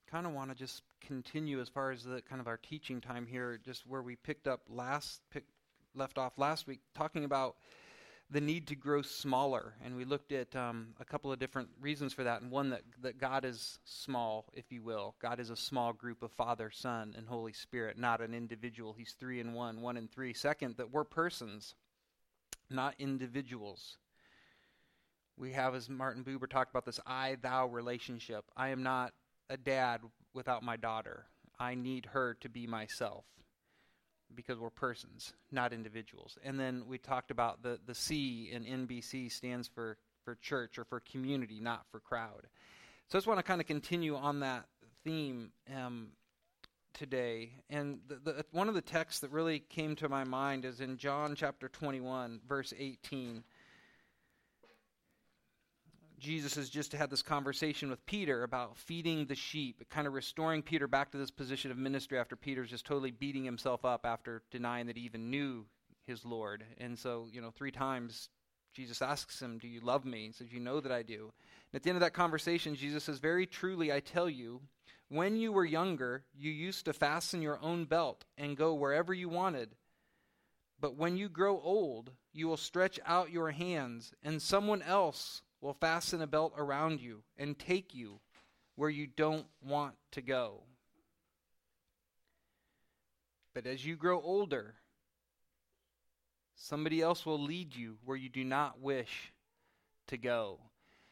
kind of want to just continue as far as the kind of our teaching time here, just where we left off last week, talking about the need to grow smaller. And we looked at a couple of different reasons for that. And one, that God is small, if you will. God is a small group of Father, Son, and Holy Spirit, not an individual. He's three in one, one in three. Second, that we're persons, not individuals. We have, as Martin Buber talked about, this I-thou relationship. I am not a dad without my daughter. I need her to be myself, because we're persons, not individuals. And then we talked about the C in NBC stands for church, or for community, not for crowd. So I just want to kind of continue on that theme today. And one of the texts that really came to my mind is in John chapter 21, verse 18. Jesus has just had this conversation with Peter about feeding the sheep, kind of restoring Peter back to this position of ministry after Peter's just totally beating himself up after denying that he even knew his Lord. And so, 3 times Jesus asks him, "Do you love me?" He says, "You know that I do." And at the end of that conversation, Jesus says, "Very truly, I tell you, when you were younger, you used to fasten your own belt and go wherever you wanted. But when you grow old, you will stretch out your hands, and someone else will fasten a belt around you and take you where you don't want to go. But as you grow older, somebody else will lead you where you do not wish to go."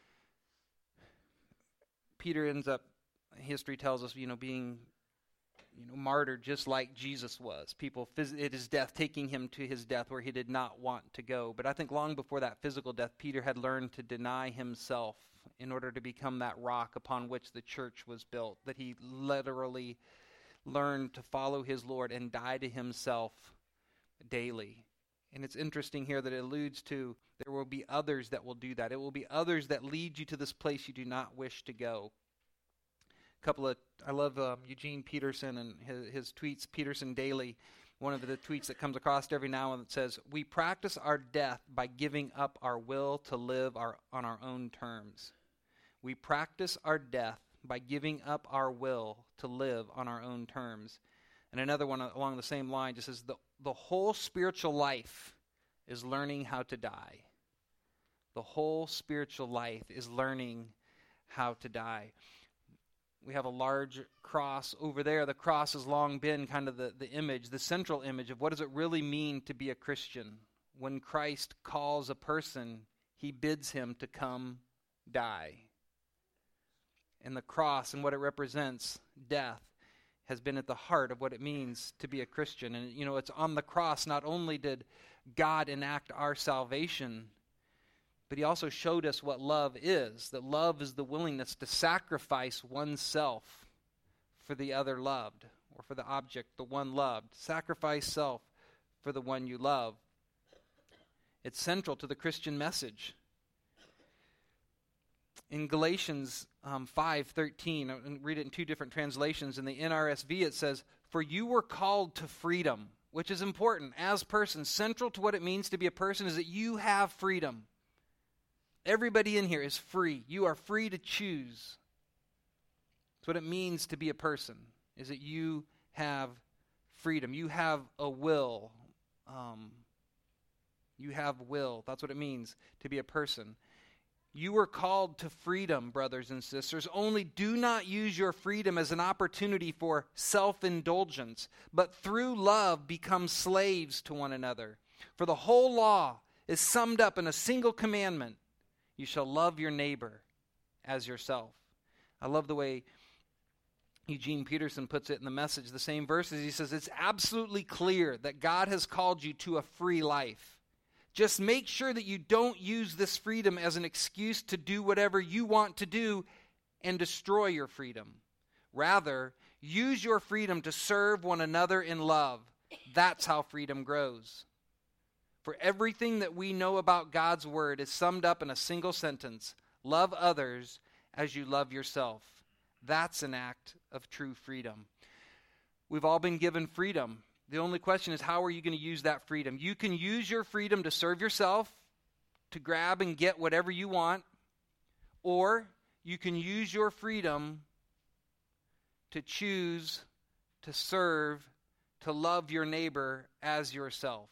Peter ends up, history tells us, being martyred just like Jesus was. People at his death, taking him to his death where he did not want to go. But I think long before that physical death, Peter had learned to deny himself in order to become that rock upon which the church was built. That he literally learned to follow his Lord and die to himself daily. And it's interesting here that it alludes to there will be others that will do that. It will be others that lead you to this place you do not wish to go. I love Eugene Peterson and his tweets, Peterson Daily. One of the tweets that comes across every now and then says, "We practice our death by giving up our will to live on our own terms." We practice our death by giving up our will to live on our own terms. And another one along the same line just says, the whole spiritual life is learning how to die. The whole spiritual life is learning how to die. We have a large cross over there. The cross has long been kind of the image, the central image of what does it really mean to be a Christian. When Christ calls a person, he bids him to come die. And the cross and what it represents, death, has been at the heart of what it means to be a Christian. And, it's on the cross, not only did God enact our salvation, but he also showed us what love is, that love is the willingness to sacrifice oneself for the other loved, or for the object, the one loved. Sacrifice self for the one you love. It's central to the Christian message. In Galatians 5:13, and read it in 2 different translations. In the NRSV it says, "For you were called to freedom," which is important as persons. Central to what it means to be a person is that you have freedom. Everybody in here is free. You are free to choose. That's what it means to be a person, is that you have freedom. You have a will. You have will. That's what it means to be a person. You were called to freedom, brothers and sisters. Only do not use your freedom as an opportunity for self-indulgence, but through love become slaves to one another. For the whole law is summed up in a single commandment: you shall love your neighbor as yourself. I love the way Eugene Peterson puts it in the Message, the same verses. He says, it's absolutely clear that God has called you to a free life. Just make sure that you don't use this freedom as an excuse to do whatever you want to do and destroy your freedom. Rather, use your freedom to serve one another in love. That's how freedom grows. For everything that we know about God's word is summed up in a single sentence: love others as you love yourself. That's an act of true freedom. We've all been given freedom. The only question is, how are you going to use that freedom? You can use your freedom to serve yourself, to grab and get whatever you want, or you can use your freedom to choose, to serve, to love your neighbor as yourself.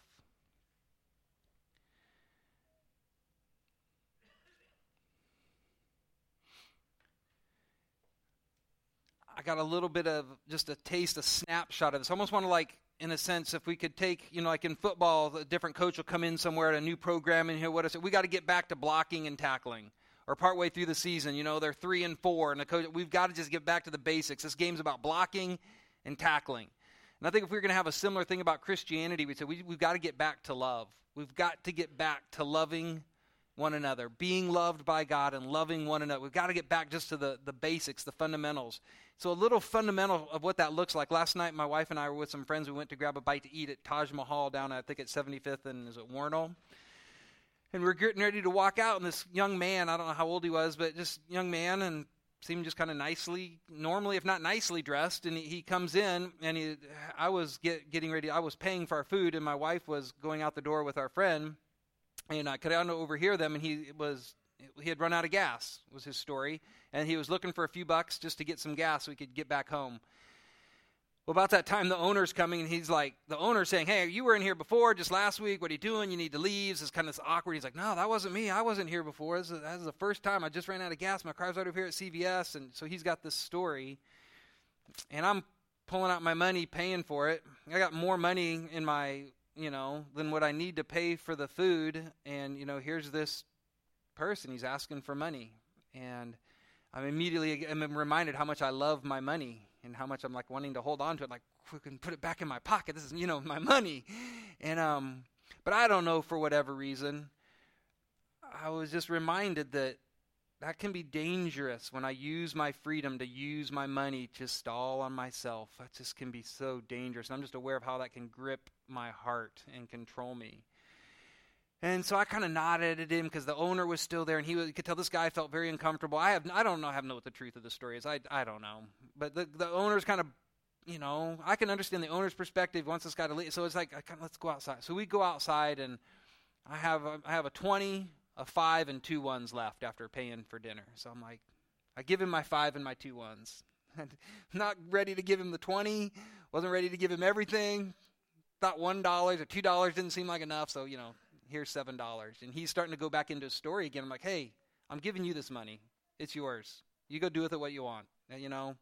I got a little bit of just a taste, a snapshot of this. I almost want to, like, in a sense, if we could take, like in football, a different coach will come in somewhere at a new program and what is it? We got to get back to blocking and tackling. Or partway through the season, they're 3-4, and the coach, we've got to just get back to the basics. This game's about blocking and tackling. And I think if we were going to have a similar thing about Christianity, we'd say we've got to get back to love. We've got to get back to loving one another, being loved by God and loving one another. We've got to get back just to the basics, the fundamentals. So a little fundamental of what that looks like. Last night, my wife and I were with some friends. We went to grab a bite to eat at Taj Mahal down, I think, at 75th and is it Warnell? And we're getting ready to walk out, and this young man, I don't know how old he was, but just young man, and seemed just kind of nicely, normally, if not nicely dressed, and he comes in, and I was getting ready. I was paying for our food, and my wife was going out the door with our friend, and I could overhear them, and he had run out of gas, was his story, and he was looking for a few bucks just to get some gas so he could get back home. Well, about that time, the owner's coming, and the owner's saying, hey, you were in here before, just last week. What are you doing? You need to leave. It's kind of awkward. He's like, no, that wasn't me. I wasn't here before. This is the first time. I just ran out of gas. My car's right over here at CVS. And so he's got this story, and I'm pulling out my money, paying for it. I got more money in my, than what I need to pay for the food. And, here's this person. He's asking for money. And I'm reminded how much I love my money. And how much I'm like wanting to hold on to it, like we can put it back in my pocket. This is, my money. And but I don't know, for whatever reason, I was just reminded that can be dangerous when I use my freedom to use my money just all on myself. That just can be so dangerous. And I'm just aware of how that can grip my heart and control me. And so I kind of nodded at him because the owner was still there, and you could tell this guy felt very uncomfortable. I don't know what the truth of the story is. I don't know. But the owner's kind of, I can understand the owner's perspective. He wants this guy to leave. So it's like, let's go outside. So we go outside, and I have a 20, a 5, and 2 ones left after paying for dinner. So I'm like, I give him my 5 and my 2 ones. Not ready to give him the 20. Wasn't ready to give him everything. Thought $1 or $2 didn't seem like enough. So, here's $7. And he's starting to go back into his story again. I'm like, hey, I'm giving you this money. It's yours. You go do with it what you want. And,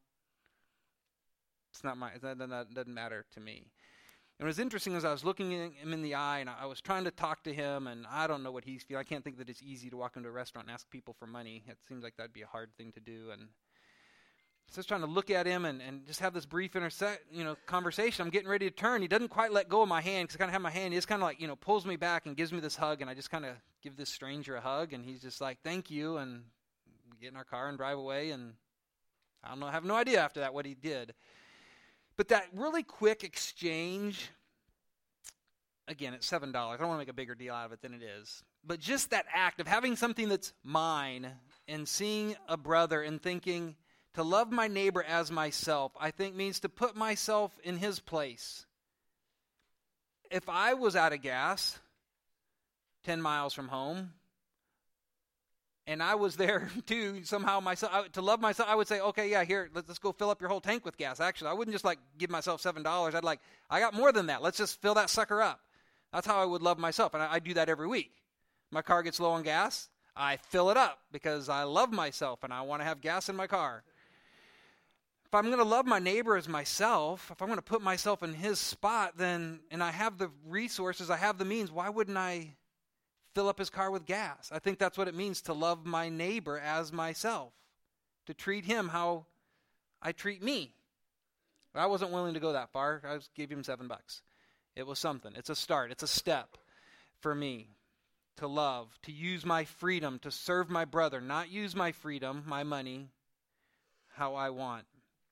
it's not that doesn't matter to me. And it was interesting as I was looking him in the eye, and I was trying to talk to him, and I don't know what he's feeling. I can't think that it's easy to walk into a restaurant and ask people for money. It seems like that'd be a hard thing to do. And so I was trying to look at him and just have this brief conversation. I'm getting ready to turn. He doesn't quite let go of my hand because I kind of have my hand. He just kind of like, pulls me back and gives me this hug, and I just kind of give this stranger a hug, and he's just like, thank you, and we get in our car and drive away, and I have no idea after that what he did. But that really quick exchange, again, it's $7. I don't want to make a bigger deal out of it than it is. But just that act of having something that's mine and seeing a brother and thinking, to love my neighbor as myself, I think means to put myself in his place. If I was out of gas 10 miles from home, and I was there too, somehow myself, to love myself, I would say, okay, yeah, here, let's go fill up your whole tank with gas. Actually, I wouldn't just give myself $7. I got more than that. Let's just fill that sucker up. That's how I would love myself, and I do that every week. My car gets low on gas, I fill it up because I love myself and I want to have gas in my car. If I'm going to love my neighbor as myself, if I'm going to put myself in his spot, and I have the resources, I have the means, why wouldn't I fill up his car with gas? I think that's what it means to love my neighbor as myself, to treat him how I treat me. But I wasn't willing to go that far. I just gave him $7. It was something. It's a start. It's a step for me to love, to use my freedom, to serve my brother, not use my freedom, my money, how I want.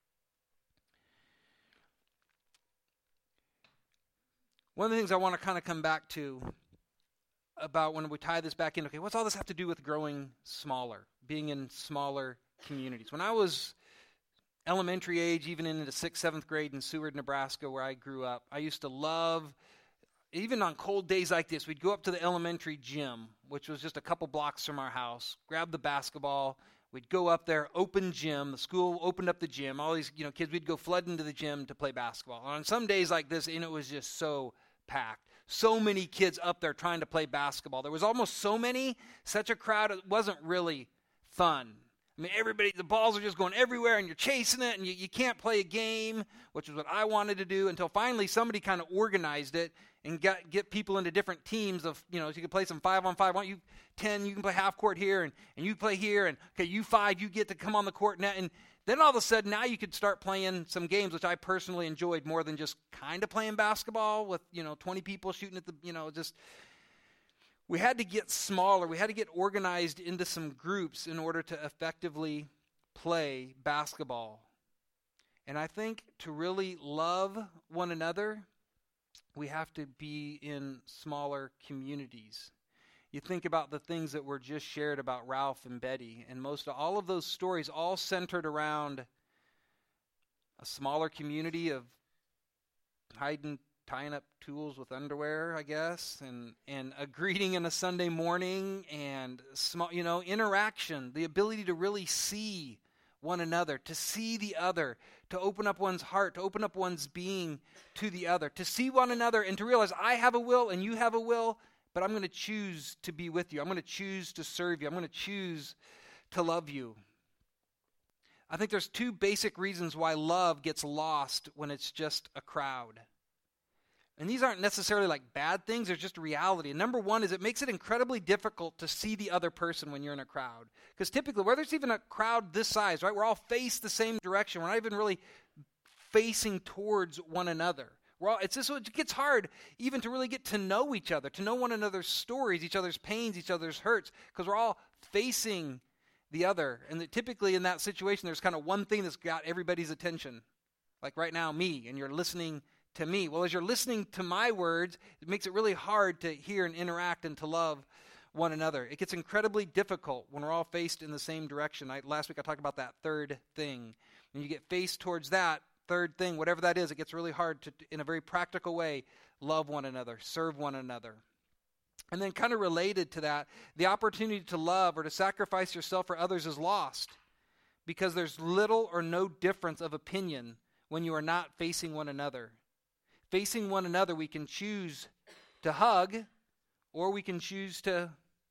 One of the things I want to kind of come back to about when we tie this back in, okay, what's all this have to do with growing smaller, being in smaller communities? When I was elementary age, even into 6th, 7th grade in Seward, Nebraska, where I grew up, I used to love, even on cold days like this, we'd go up to the elementary gym, which was just a couple blocks from our house, grab the basketball. We'd go up there, open gym. The school opened up the gym. All these, kids, we'd go flood into the gym to play basketball. And on some days like this, it was just so packed. So many kids up there trying to play basketball. There was almost so many, such a crowd, it wasn't really fun. I mean, the balls are just going everywhere, and you're chasing it, and you can't play a game, which is what I wanted to do, until finally somebody kind of organized it and get people into different teams of, so you can play some 5-on-5. Why don't you 10, you can play half court here, and you play here, and okay, you 5, you get to come on the court. And then all of a sudden, now you could start playing some games, which I personally enjoyed more than just kind of playing basketball with, 20 people shooting at the, just... We had to get smaller. We had to get organized into some groups in order to effectively play basketball. And I think to really love one another, we have to be in smaller communities. You think about the things that were just shared about Ralph and Betty, and most of all of those stories all centered around a smaller community of tying up tools with underwear, I guess, and a greeting in a Sunday morning, and small, interaction, the ability to really see one another, to see the other, to open up one's heart, to open up one's being to the other, to see one another and to realize I have a will and you have a will, but I'm going to choose to be with you. I'm going to choose to serve you. I'm going to choose to love you. I think there's 2 basic reasons why love gets lost when it's just a crowd. And these aren't necessarily like bad things, they're just a reality. And number 1 is it makes it incredibly difficult to see the other person when you're in a crowd. Because typically, whether it's even a crowd this size, right, we're all faced the same direction. We're not even really facing towards one another. It gets hard even to really get to know each other, to know one another's stories, each other's pains, each other's hurts, because we're all facing the other. And typically in that situation, there's kind of one thing that's got everybody's attention. Like right now, me, and you're listening to me. Well, as you're listening to my words, it makes it really hard to hear and interact and to love one another. It gets incredibly difficult when we're all faced in the same direction. Last week I talked about that third thing. When you get faced towards that third thing, whatever that is, it gets really hard to, in a very practical way, love one another, serve one another. And then kind of related to that, the opportunity to love or to sacrifice yourself for others is lost because there's little or no difference of opinion when you are not facing one another. Facing one another, we can choose to hug, or we can choose to,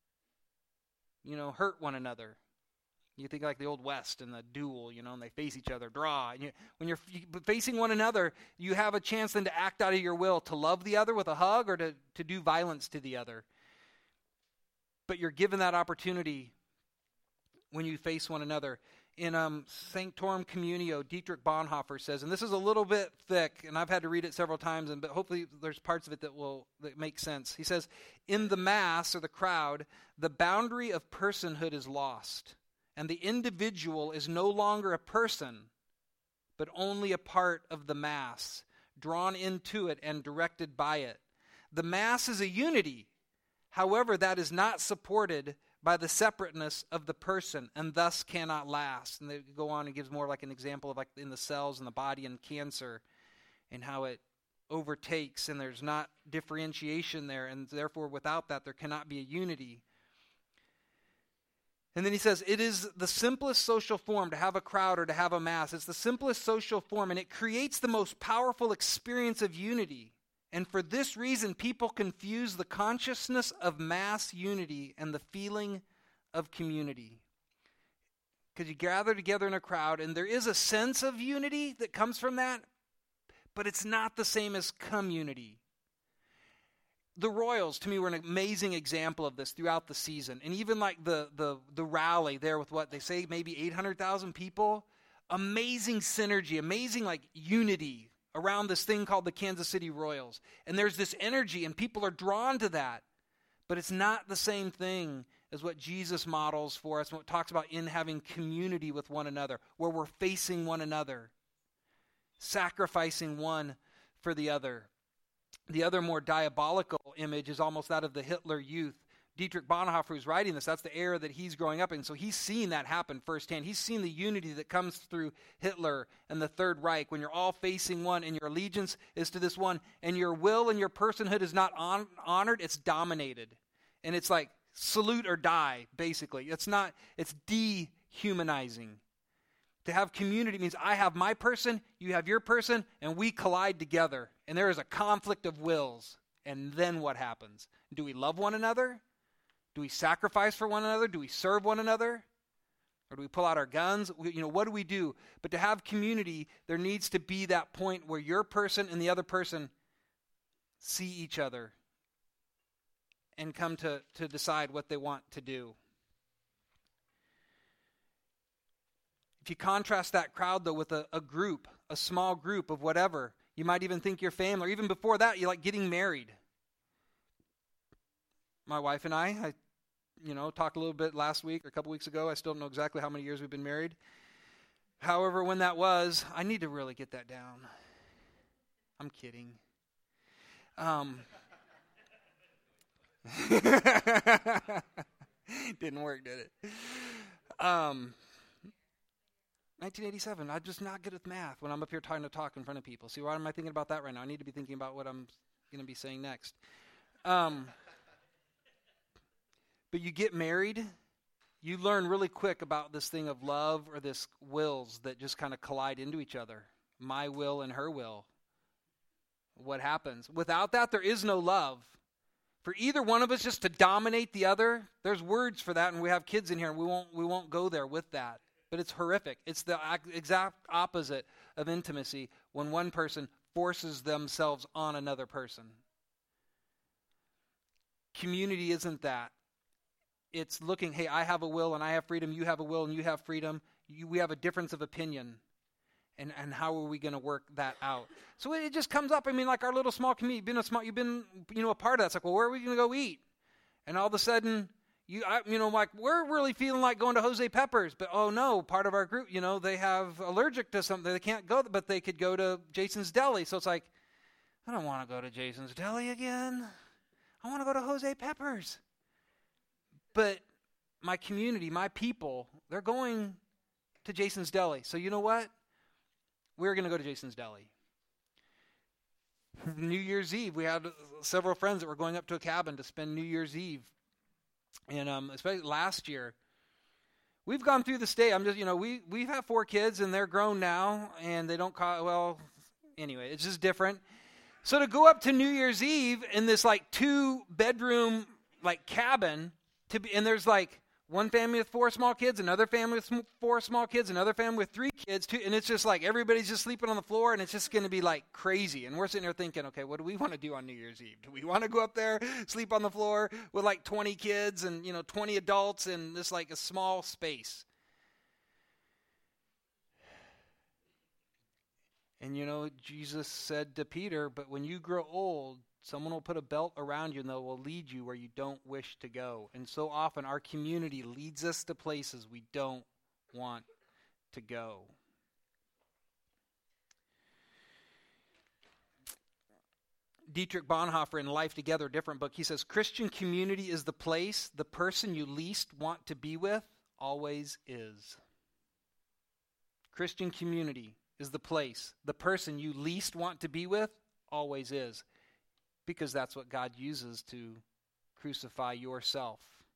hurt one another. You think like the Old West and the duel, and they face each other, draw. And when you're facing one another, you have a chance then to act out of your will, to love the other with a hug or to do violence to the other. But you're given that opportunity when you face one another. In Sanctorum Communio, Dietrich Bonhoeffer says, and this is a little bit thick, and I've had to read it several times, but hopefully there's parts of it that make sense. He says, in the mass, or the crowd, the boundary of personhood is lost, and the individual is no longer a person, but only a part of the mass, drawn into it and directed by it. The mass is a unity. However, that is not supported by the separateness of the person, and thus cannot last. And they go on and gives more like an example of like in the cells in the body and cancer, and how it overtakes, and there's not differentiation there, and therefore without that there cannot be a unity. And then he says, it is the simplest social form to have a crowd or to have a mass. It's the simplest social form, and it creates the most powerful experience of unity. And for this reason, people confuse the consciousness of mass unity and the feeling of community. Because you gather together in a crowd, and there is a sense of unity that comes from that, but it's not the same as community. The Royals, to me, were an amazing example of this throughout the season. And even like the rally there with what they say, maybe 800,000 people. Amazing synergy, amazing like unity around this thing called the Kansas City Royals. And there's this energy, and people are drawn to that. But it's not the same thing as what Jesus models for us, and what talks about in having community with one another, where we're facing one another, sacrificing one for the other. The other more diabolical image is almost that of the Hitler Youth. Dietrich Bonhoeffer, who's writing this, that's the era that he's growing up in. So he's seen that happen firsthand. He's seen the unity that comes through Hitler and the Third Reich when you're all facing one and your allegiance is to this one and your will and your personhood is not honored, it's dominated. And it's like salute or die, basically. It's dehumanizing. To have community means I have my person, you have your person, and we collide together. And there is a conflict of wills. And then what happens? Do we love one another? Do we sacrifice for one another? Do we serve one another? Or do we pull out our guns? What do we do? But to have community, there needs to be that point where your person and the other person see each other and come to decide what they want to do. If you contrast that crowd, though, with a group, a small group of whatever, you might even think your family, or even before that, you like getting married. My wife and I talked a little bit last week or a couple weeks ago. I still don't know exactly how many years we've been married. However, when that was, I need to really get that down. I'm kidding. Didn't work, did it? 1987. I'm just not good with math when I'm up here trying to talk in front of people. See, why am I thinking about that right now? I need to be thinking about what I'm going to be saying next. But you get married, you learn really quick about this thing of love or this wills that just kind of collide into each other. My will and her will. What happens? Without that, there is no love. For either one of us just to dominate the other, there's words for that, and we have kids in here, and we won't go there with that. But it's horrific. It's the exact opposite of intimacy when one person forces themselves on another person. Community isn't that. It's looking, hey, I have a will and I have freedom, you have a will and you have freedom. We have a difference of opinion. And how are we going to work that out? So it just comes up. I mean, like our little small community, you've been a part of that. It's like, well, where are we going to go eat? And all of a sudden, we're really feeling like going to Jose Peppers, but oh no, part of our group, they have allergic to something. They can't go, but they could go to Jason's Deli. So it's like, I don't want to go to Jason's Deli again. I want to go to Jose Peppers. But my community, my people, they're going to Jason's Deli. So you know what? We're going to go to Jason's Deli. New Year's Eve, we had several friends that were going up to a cabin to spend New Year's Eve. And especially last year, we've gone through the state. We have 4 kids, and they're grown now, and they don't anyway, it's just different. So to go up to New Year's Eve in this 2-bedroom cabin, and there's one family with 4 small kids, another family with 4 small kids, another family with 3 kids, and it's just everybody's just sleeping on the floor, and it's just going to be crazy. And we're sitting there thinking, okay, what do we want to do on New Year's Eve? Do we want to go up there, sleep on the floor with 20 kids and 20 adults in this a small space? And Jesus said to Peter, but when you grow old, someone will put a belt around you and they will lead you where you don't wish to go. And so often our community leads us to places we don't want to go. Dietrich Bonhoeffer in Life Together, a different book, he says, Christian community is the place the person you least want to be with always is. Christian community is the place the person you least want to be with always is. Because that's what God uses to crucify yourself.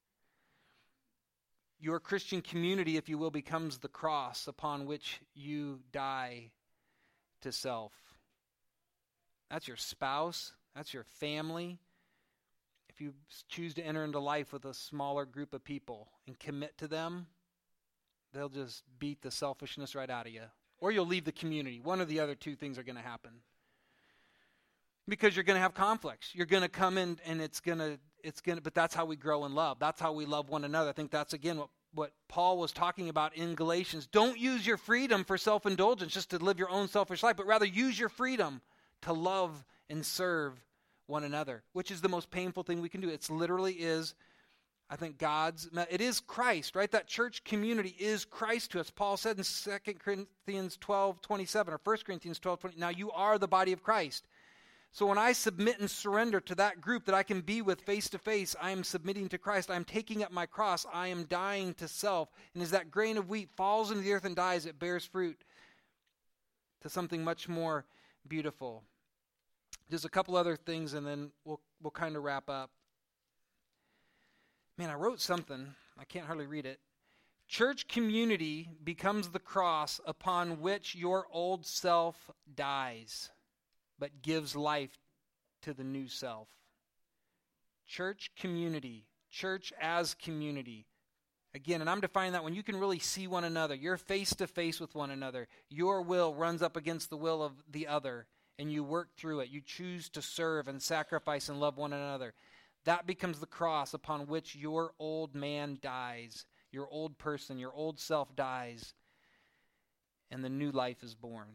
Your Christian community, if you will, becomes the cross upon which you die to self. That's your spouse. That's your family. If you choose to enter into life with a smaller group of people and commit to them, they'll just beat the selfishness right out of you. Or you'll leave the community. One of the other 2 things are going to happen. Because you're going to have conflicts. You're going to come in and but that's how we grow in love. That's how we love one another. I think that's, again, what Paul was talking about in Galatians. Don't use your freedom for self-indulgence, just to live your own selfish life, but rather use your freedom to love and serve one another, which is the most painful thing we can do. It literally is, I think, it is Christ, right? That church community is Christ to us. Paul said in 2 Corinthians 12:27 or 1 Corinthians 12:20, now you are the body of Christ. So when I submit and surrender to that group that I can be with face to face, I am submitting to Christ. I am taking up my cross. I am dying to self. And as that grain of wheat falls into the earth and dies, it bears fruit to something much more beautiful. Just a couple other things, and then we'll kind of wrap up. Man, I wrote something. I can't hardly read it. Church community becomes the cross upon which your old self dies, but gives life to the new self. Church community, church as community. Again, and I'm defining that when you can really see one another, you're face to face with one another, your will runs up against the will of the other, and you work through it. You choose to serve and sacrifice and love one another. That becomes the cross upon which your old man dies. Your old person, your old self dies, and the new life is born.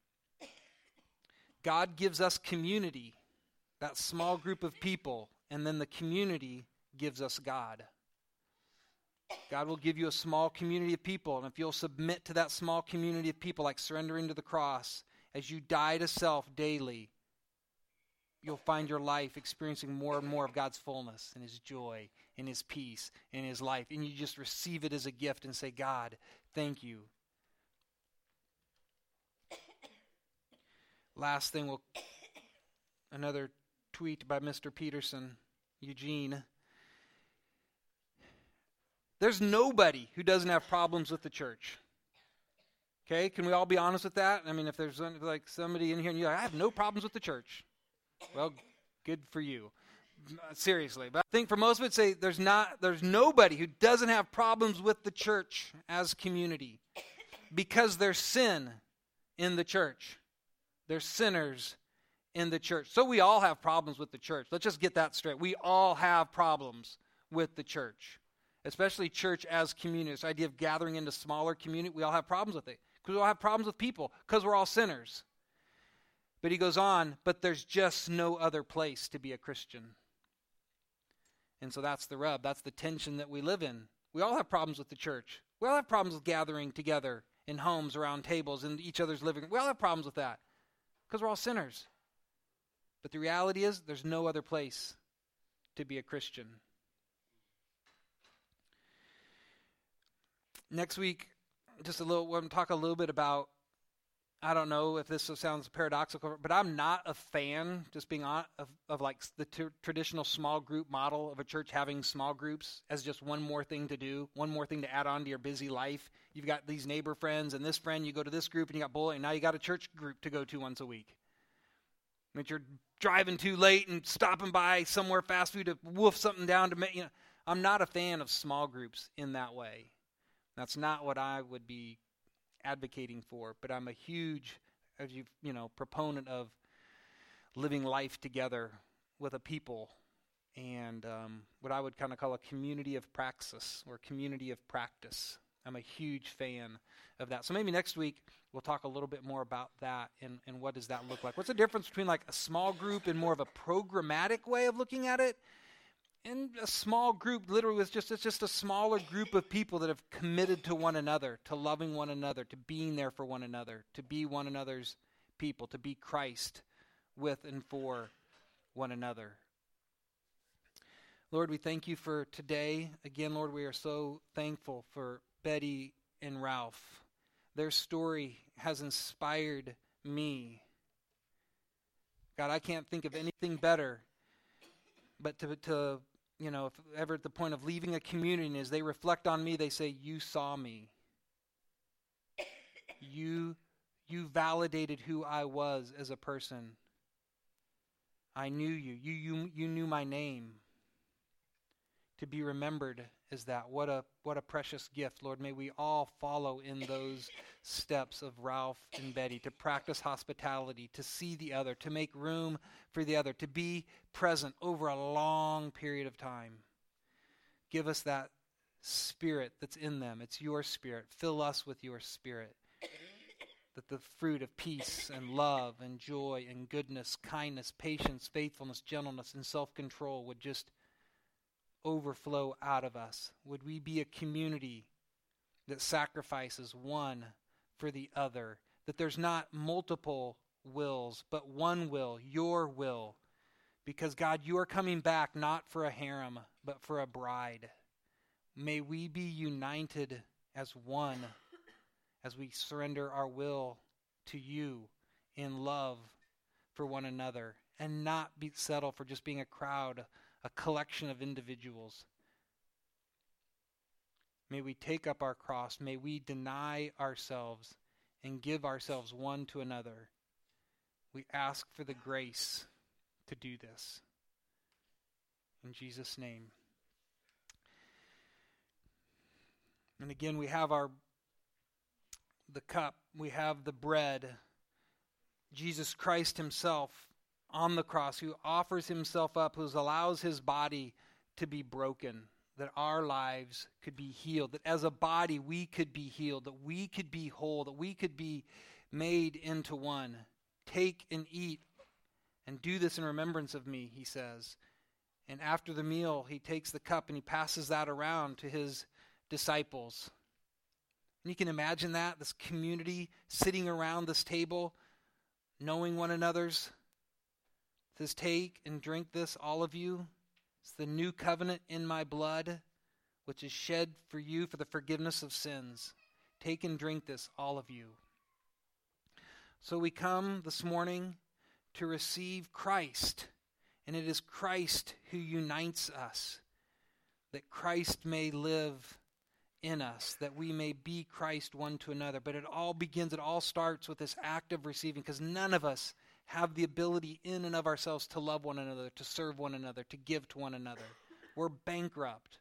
God gives us community, that small group of people, and then the community gives us God. God will give you a small community of people, and if you'll submit to that small community of people, like surrendering to the cross, as you die to self daily, you'll find your life experiencing more and more of God's fullness and His joy and His peace and His life. And you just receive it as a gift and say, God, thank you. Last thing, another tweet by Mr. Peterson, Eugene. There's nobody who doesn't have problems with the church. Okay, can we all be honest with that? I mean, if there's like somebody in here and you're like, I have no problems with the church. Well, good for you. Seriously. But I think for most of it, say there's nobody who doesn't have problems with the church as community, because there's sin in the church. There's sinners in the church. So we all have problems with the church. Let's just get that straight. We all have problems with the church, especially church as community. This idea of gathering into smaller community, we all have problems with it. Because we all have problems with people, because we're all sinners. But he goes on, but there's just no other place to be a Christian. And so that's the rub. That's the tension that we live in. We all have problems with the church. We all have problems with gathering together in homes, around tables, in each other's living room. We all have problems with that because we're all sinners. But the reality is there's no other place to be a Christian. Next week, we're going to talk a little bit about, I don't know if this sounds paradoxical, but I'm not a fan, just being honest, of like the traditional small group model of a church having small groups as just one more thing to do, one more thing to add on to your busy life. You've got these neighbor friends and this friend, you go to this group and you got bowling, and now you got a church group to go to once a week. But you're driving too late and stopping by somewhere fast food to wolf something down to make, I'm not a fan of small groups in that way. That's not what I would be advocating for, but I'm a huge, proponent of living life together with a people, and what I would kind of call a community of praxis or community of practice. I'm a huge fan of that. So maybe next week we'll talk a little bit more about that and what does that look like. What's the difference between like a small group and more of a programmatic way of looking at it? And a small group literally it's just a smaller group of people that have committed to one another, to loving one another, to being there for one another, to be one another's people, to be Christ with and for one another. Lord, we thank you for today. Again, Lord, we are so thankful for Betty and Ralph. Their story has inspired me. God, I can't think of anything better but to if ever at the point of leaving a community, and as they reflect on me, they say, you saw me. You validated who I was as a person. I knew you. You knew my name. To be remembered as that. What a precious gift, Lord. May we all follow in those steps of Ralph and Betty, to practice hospitality, to see the other, to make room for the other, to be present over a long period of time. Give us that spirit that's in them. It's your spirit. Fill us with your spirit. That the fruit of peace and love and joy and goodness, kindness, patience, faithfulness, gentleness, and self-control would just overflow out of us. Would we be a community that sacrifices one for the other? That there's not multiple wills, but one will, your will. Because God, you are coming back not for a harem, but for a bride. May we be united as one as we surrender our will to you in love for one another, and not be settled for just being a crowd, a collection of individuals. May we take up our cross. May we deny ourselves and give ourselves one to another. We ask for the grace to do this. In Jesus' name. And again, we have the cup, we have the bread. Jesus Christ himself on the cross, who offers himself up, who allows his body to be broken, that our lives could be healed, that as a body we could be healed, that we could be whole, that we could be made into one. Take and eat and do this in remembrance of me, he says. And after the meal, he takes the cup and he passes that around to his disciples. And you can imagine that, this community sitting around this table, knowing one another's. It says, take and drink this, all of you. It's the new covenant in my blood, which is shed for you for the forgiveness of sins. Take and drink this, all of you. So we come this morning to receive Christ, and it is Christ who unites us, that Christ may live in us, that we may be Christ one to another. But it all starts with this act of receiving, because none of us have the ability in and of ourselves to love one another, to serve one another, to give to one another. We're bankrupt.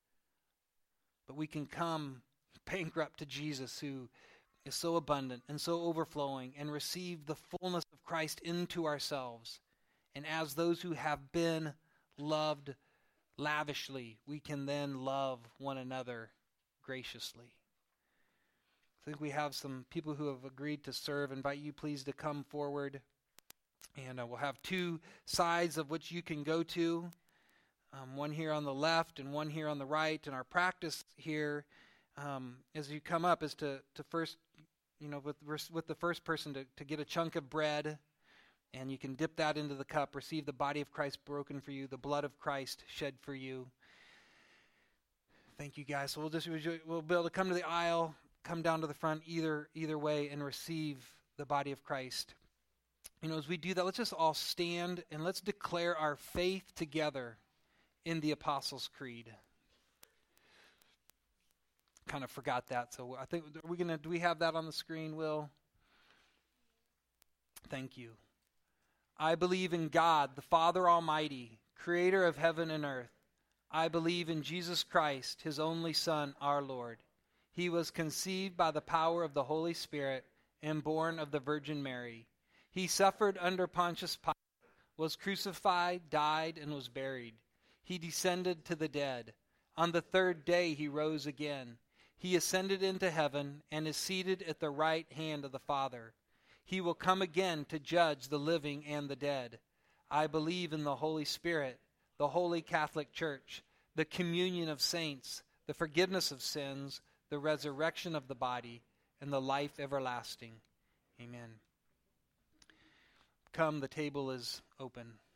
But we can come bankrupt to Jesus, who is so abundant and so overflowing, and receive the fullness of Christ into ourselves. And as those who have been loved lavishly, we can then love one another graciously. I think we have some people who have agreed to serve. I invite you please to come forward. And we'll have two sides of which you can go to, one here on the left and one here on the right. And our practice here, as you come up, is to first, with the first person to get a chunk of bread, and you can dip that into the cup, receive the body of Christ broken for you, the blood of Christ shed for you. Thank you, guys. So we'll be able to come to the aisle, come down to the front, either way, and receive the body of Christ. As we do that, let's just all stand and let's declare our faith together in the Apostles' Creed. Kind of forgot that, so I think do we have that on the screen, Will? Thank you. I believe in God, the Father Almighty, creator of heaven and earth. I believe in Jesus Christ, his only Son, our Lord. He was conceived by the power of the Holy Spirit and born of the Virgin Mary. He suffered under Pontius Pilate, was crucified, died, and was buried. He descended to the dead. On the third day he rose again. He ascended into heaven and is seated at the right hand of the Father. He will come again to judge the living and the dead. I believe in the Holy Spirit, the Holy Catholic Church, the communion of saints, the forgiveness of sins, the resurrection of the body, and the life everlasting. Amen. Come, the table is open.